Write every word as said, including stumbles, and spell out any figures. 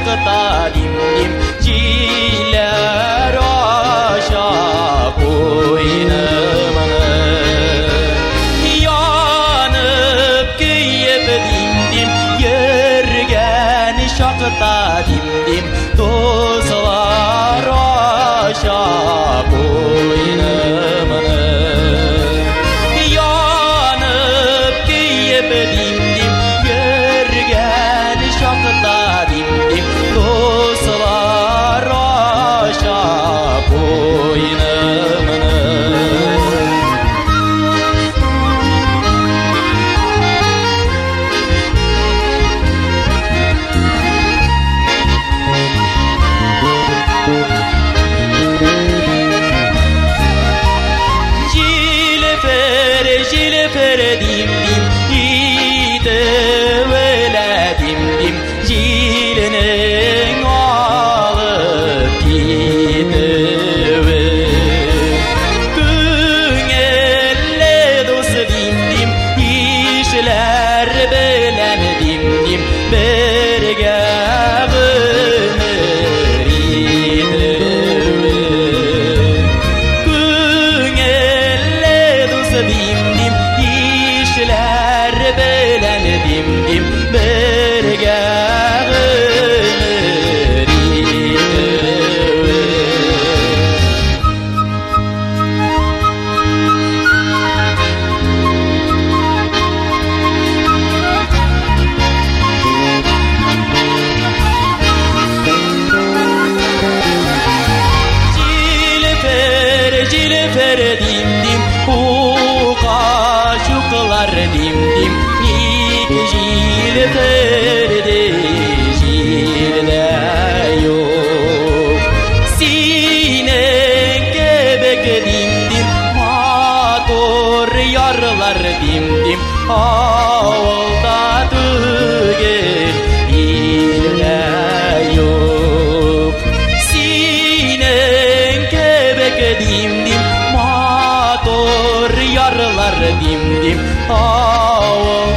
şakta dim dim ciler aşa boynumunu yanıp kıyıp dim dim yergen şakta dim dim tozlar aşa boynumunu yanıp kıyıp dim dim yergen şakta dim dim tozlar aşa boynumunu Jilefer dim dim ide vele dim dim jilenin alıp gidevi Güngelle dost dim dim işler belen dim dim berge gönür idevi Güngelle dost dim dim işler belen dim dim berge gönür idevi Jilefer jilefer dim dim uqa şuklar dim dim iki jilefer de jilde yok Sinen kebek dim dim motor yarlar dim dim avulda tügen ilde yok Sinen kebek dim dim motor yarlar dim dim avulda